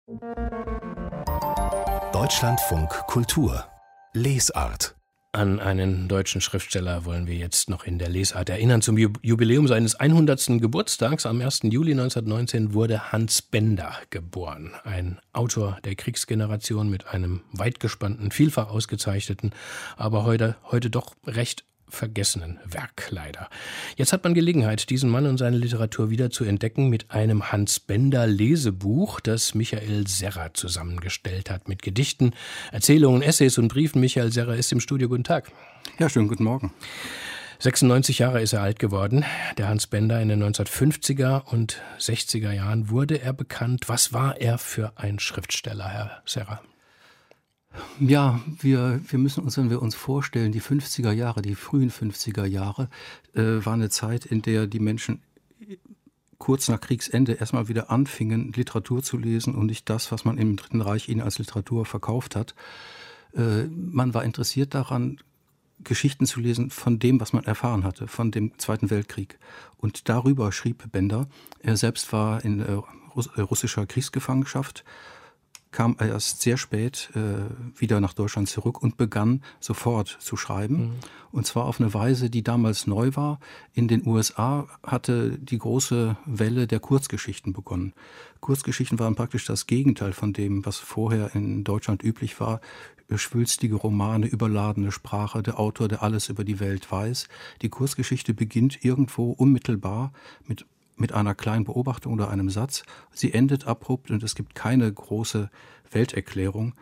Deutschlandfunk Kultur Lesart. An einen deutschen Schriftsteller wollen wir jetzt noch in der Lesart erinnern. Zum Jubiläum seines 100. Geburtstags am 1. Juli 1919 wurde Hans Bender geboren. Ein Autor der Kriegsgeneration mit einem weit gespannten, vielfach ausgezeichneten, aber heute doch recht vergessenen Werk leider. Jetzt hat man Gelegenheit, diesen Mann und seine Literatur wieder zu entdecken mit einem Hans-Bender-Lesebuch, das Michael Serra zusammengestellt hat mit Gedichten, Erzählungen, Essays und Briefen. Michael Serra ist im Studio. Guten Tag. Ja, schönen guten Morgen. 96 Jahre ist er alt geworden. Der Hans Bender in den 1950er und 60er Jahren wurde er bekannt. Was war er für ein Schriftsteller, Herr Serra? Ja, wir müssen uns, wenn wir uns vorstellen, die 50er Jahre, die frühen 50er Jahre, war eine Zeit, in der die Menschen kurz nach Kriegsende erstmal wieder anfingen, Literatur zu lesen und nicht das, was man im Dritten Reich ihnen als Literatur verkauft hat. Man war interessiert daran, Geschichten zu lesen von dem, was man erfahren hatte, von dem Zweiten Weltkrieg. Und darüber schrieb Bender. Er selbst war in russischer Kriegsgefangenschaft, kam erst sehr spät wieder nach Deutschland zurück und begann sofort zu schreiben. Und zwar auf eine Weise, die damals neu war. In den USA hatte die große Welle der Kurzgeschichten begonnen. Kurzgeschichten waren praktisch das Gegenteil von dem, was vorher in Deutschland üblich war. Schwülstige Romane, überladene Sprache, der Autor, der alles über die Welt weiß. Die Kurzgeschichte beginnt irgendwo unmittelbar mit einer kleinen Beobachtung oder einem Satz. Sie endet abrupt und es gibt keine große Welterklärung.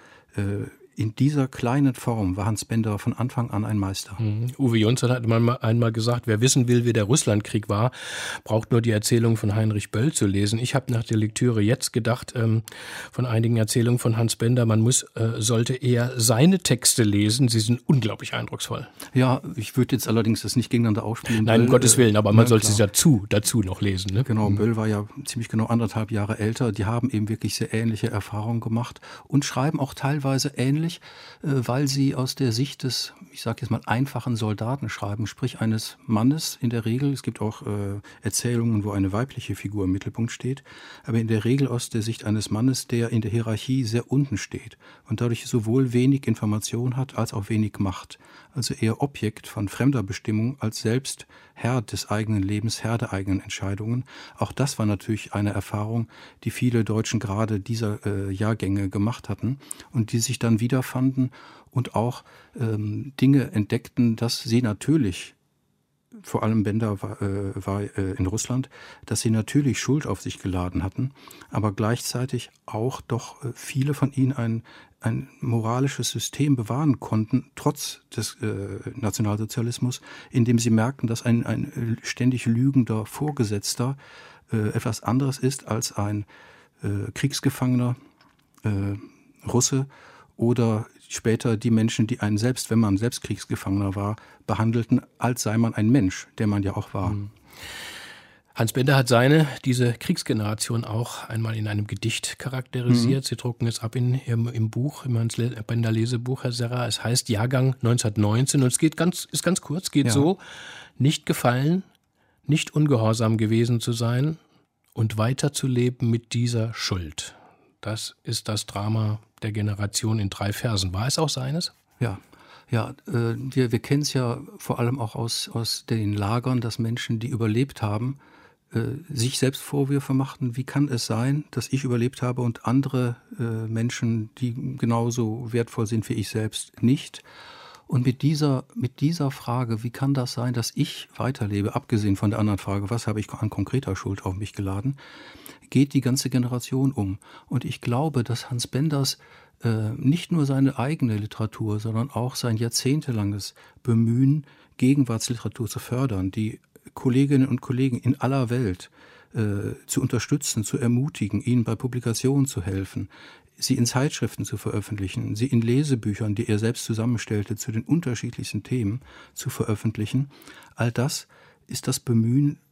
In dieser kleinen Form war Hans Bender von Anfang an ein Meister. Uwe Jonsson hat einmal gesagt, wer wissen will, wie der Russlandkrieg war, braucht nur die Erzählung von Heinrich Böll zu lesen. Ich habe nach der Lektüre jetzt gedacht, von einigen Erzählungen von Hans Bender, man sollte eher seine Texte lesen. Sie sind unglaublich eindrucksvoll. Ja, ich würde jetzt allerdings das nicht gegeneinander ausspielen. Nein, um Gottes Willen, aber man sollte es dazu noch lesen. Ne? Genau, Böll war ja ziemlich genau 1,5 Jahre älter. Die haben eben wirklich sehr ähnliche Erfahrungen gemacht und schreiben auch teilweise ähnlich, weil sie aus der Sicht des, ich sage jetzt mal, einfachen Soldaten schreiben, sprich eines Mannes in der Regel. Es gibt auch Erzählungen, wo eine weibliche Figur im Mittelpunkt steht, aber in der Regel aus der Sicht eines Mannes, der in der Hierarchie sehr unten steht und dadurch sowohl wenig Information hat, als auch wenig Macht. Also eher Objekt von fremder Bestimmung als selbst Herr des eigenen Lebens, Herr der eigenen Entscheidungen. Auch das war natürlich eine Erfahrung, die viele Deutschen gerade dieser Jahrgänge gemacht hatten und die sich dann wiederfanden und auch Dinge entdeckten, dass sie natürlich, vor allem Bender war in Russland, dass sie natürlich Schuld auf sich geladen hatten, aber gleichzeitig auch doch viele von ihnen ein moralisches System bewahren konnten, trotz des Nationalsozialismus, indem sie merkten, dass ein ständig lügender Vorgesetzter etwas anderes ist als ein Kriegsgefangener Russe oder später die Menschen, die einen selbst, wenn man selbst Kriegsgefangener war, behandelten, als sei man ein Mensch, der man ja auch war. Hans Bender hat diese Kriegsgeneration auch einmal in einem Gedicht charakterisiert. Sie drucken es ab im Buch, im Hans Bender Lesebuch, Herr Serra. Es heißt Jahrgang 1919 und es ist ganz kurz, so: Nicht gefallen, nicht ungehorsam gewesen zu sein und weiterzuleben mit dieser Schuld. Das ist das Drama der Generation in 3 Versen. War es auch seines? Ja. Ja, wir kennen es ja vor allem auch aus den Lagern, dass Menschen, die überlebt haben, sich selbst Vorwürfe machten, wie kann es sein, dass ich überlebt habe und andere Menschen, die genauso wertvoll sind wie ich selbst, nicht. Und mit dieser Frage, wie kann das sein, dass ich weiterlebe, abgesehen von der anderen Frage, was habe ich an konkreter Schuld auf mich geladen, geht die ganze Generation um. Und ich glaube, dass Hans Benders nicht nur seine eigene Literatur, sondern auch sein jahrzehntelanges Bemühen, Gegenwartsliteratur zu fördern, die Kolleginnen und Kollegen in aller Welt zu unterstützen, zu ermutigen, ihnen bei Publikationen zu helfen, sie in Zeitschriften zu veröffentlichen, sie in Lesebüchern, die er selbst zusammenstellte, zu den unterschiedlichsten Themen zu veröffentlichen. All das ist das Bemühen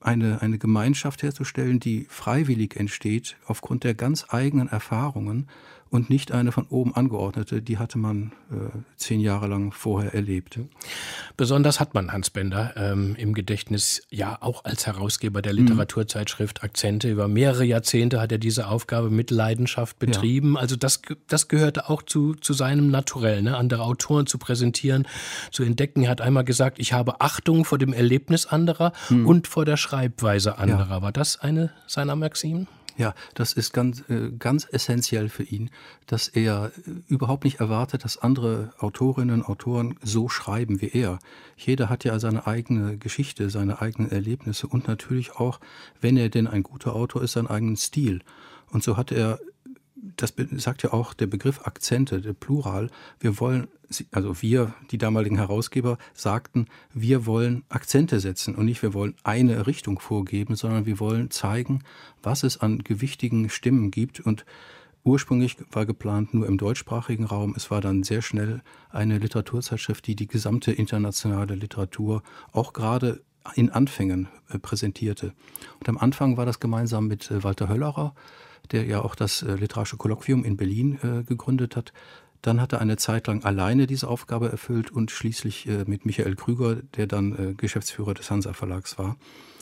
eine Gemeinschaft herzustellen, die freiwillig entsteht aufgrund der ganz eigenen Erfahrungen und nicht eine von oben angeordnete, die hatte man 10 Jahre lang vorher erlebt. Besonders hat man Hans Bender im Gedächtnis, ja auch als Herausgeber der Literaturzeitschrift Akzente. Über mehrere Jahrzehnte hat er diese Aufgabe mit Leidenschaft betrieben. Ja. Also das gehörte auch zu seinem Naturell, ne? Andere Autoren zu präsentieren, zu entdecken. Er hat einmal gesagt, ich habe Achtung vor dem Erlebnis anderer und vor der Schreibweise anderer. Ja. War das eine seiner Maximen? Ja, das ist ganz essentiell für ihn, dass er überhaupt nicht erwartet, dass andere Autorinnen und Autoren so schreiben wie er. Jeder hat ja seine eigene Geschichte, seine eigenen Erlebnisse und natürlich auch, wenn er denn ein guter Autor ist, seinen eigenen Stil. Und so hat er, das sagt ja auch der Begriff Akzente, der Plural, wir, die damaligen Herausgeber, sagten, wir wollen Akzente setzen und nicht wir wollen eine Richtung vorgeben, sondern wir wollen zeigen, was es an gewichtigen Stimmen gibt. Und ursprünglich war geplant nur im deutschsprachigen Raum. Es war dann sehr schnell eine Literaturzeitschrift, die gesamte internationale Literatur auch gerade in Anfängen präsentierte. Und am Anfang war das gemeinsam mit Walter Höllerer, der ja auch das Literarische Kolloquium in Berlin gegründet hat. Dann hat er eine Zeit lang alleine diese Aufgabe erfüllt und schließlich mit Michael Krüger, der dann Geschäftsführer des Hansa Verlags war.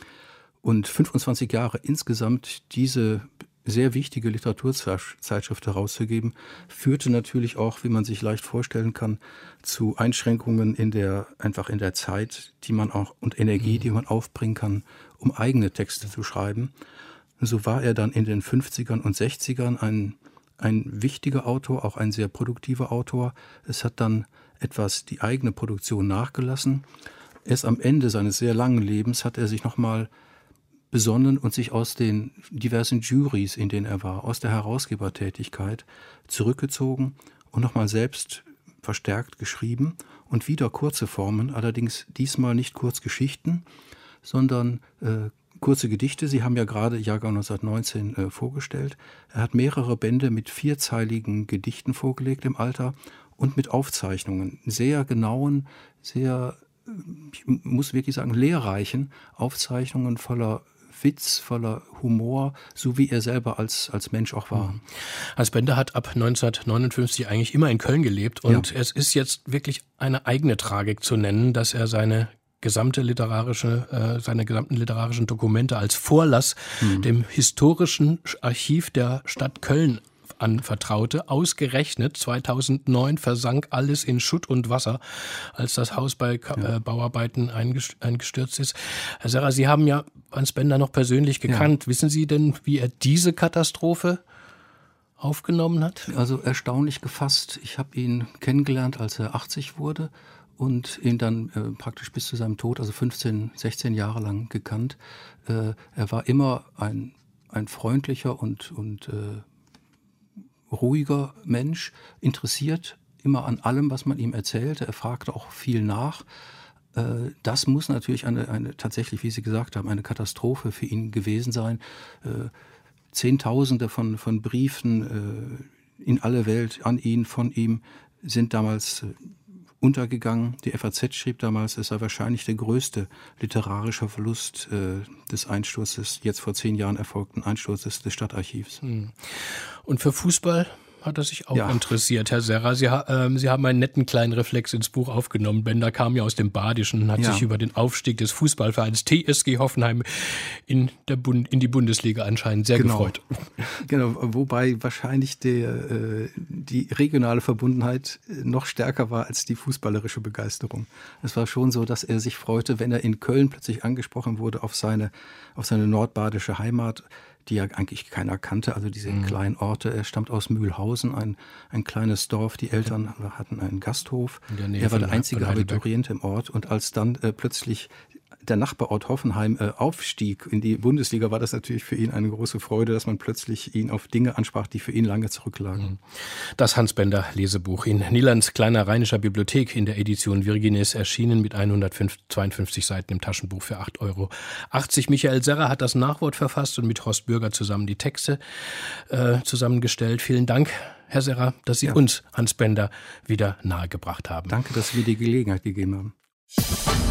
Und 25 Jahre insgesamt diese sehr wichtige Literaturzeitschrift herauszugeben, führte natürlich auch, wie man sich leicht vorstellen kann, zu Einschränkungen in der Zeit, die man auch und Energie, die man aufbringen kann, um eigene Texte zu schreiben. So war er dann in den 50ern und 60ern ein wichtiger Autor, auch ein sehr produktiver Autor. Es hat dann etwas die eigene Produktion nachgelassen. Erst am Ende seines sehr langen Lebens hat er sich nochmal besonnen und sich aus den diversen Jurys, in denen er war, aus der Herausgebertätigkeit zurückgezogen und nochmal selbst verstärkt geschrieben und wieder kurze Formen, allerdings diesmal nicht Kurzgeschichten, sondern kurze Gedichte. Sie haben ja gerade Jahrgang 1919 vorgestellt. Er hat mehrere Bände mit 4zeiligen Gedichten vorgelegt im Alter und mit Aufzeichnungen, sehr genauen, sehr, ich muss wirklich sagen, lehrreichen Aufzeichnungen voller Witz, voller Humor, so wie er selber als Mensch auch war. Hans Bender hat ab 1959 eigentlich immer in Köln gelebt und es ist jetzt wirklich eine eigene Tragik zu nennen, dass er seine gesamten literarischen Dokumente als Vorlass dem historischen Archiv der Stadt Köln anvertraute. Ausgerechnet 2009 versank alles in Schutt und Wasser, als das Haus bei Bauarbeiten eingestürzt ist. Herr Serra, Sie haben ja Hans Bender noch persönlich gekannt. Ja. Wissen Sie denn, wie er diese Katastrophe aufgenommen hat? Also erstaunlich gefasst. Ich habe ihn kennengelernt, als er 80 wurde. Und ihn dann praktisch bis zu seinem Tod, also 15, 16 Jahre lang gekannt. Er war immer ein freundlicher und ruhiger Mensch, interessiert immer an allem, was man ihm erzählte. Er fragte auch viel nach. Das muss natürlich eine tatsächlich, wie Sie gesagt haben, eine Katastrophe für ihn gewesen sein. Zehntausende von Briefen in alle Welt an ihn, von ihm, sind damals untergegangen. Die FAZ schrieb damals, es sei wahrscheinlich der größte literarische Verlust des Einsturzes, jetzt vor 10 Jahren erfolgten Einsturzes des Stadtarchivs. Und für Fußball hat er sich auch interessiert, Herr Serra. Sie haben einen netten kleinen Reflex ins Buch aufgenommen. Bender kam ja aus dem Badischen und hat sich über den Aufstieg des Fußballvereins TSG Hoffenheim in die Bundesliga anscheinend sehr gefreut. Genau, wobei wahrscheinlich die regionale Verbundenheit noch stärker war als die fußballerische Begeisterung. Es war schon so, dass er sich freute, wenn er in Köln plötzlich angesprochen wurde auf seine nordbadische Heimat, die ja eigentlich keiner kannte, also diese kleinen Orte. Er stammt aus Mühlhausen, ein kleines Dorf. Die Eltern hatten einen Gasthof. Er war der einzige Abiturient im Ort. Und als dann plötzlich der Nachbarort Hoffenheim aufstieg in die Bundesliga, war das natürlich für ihn eine große Freude, dass man plötzlich ihn auf Dinge ansprach, die für ihn lange zurücklagen. Das Hans Bender Lesebuch in Nielands kleiner rheinischer Bibliothek in der Edition Virginis, erschienen mit 152 Seiten im Taschenbuch für 8,80 €. Michael Serra hat das Nachwort verfasst und mit Horst Bürger zusammen die Texte zusammengestellt. Vielen Dank, Herr Serra, dass Sie uns Hans Bender wieder nahegebracht haben. Danke, dass Sie mir die Gelegenheit gegeben haben.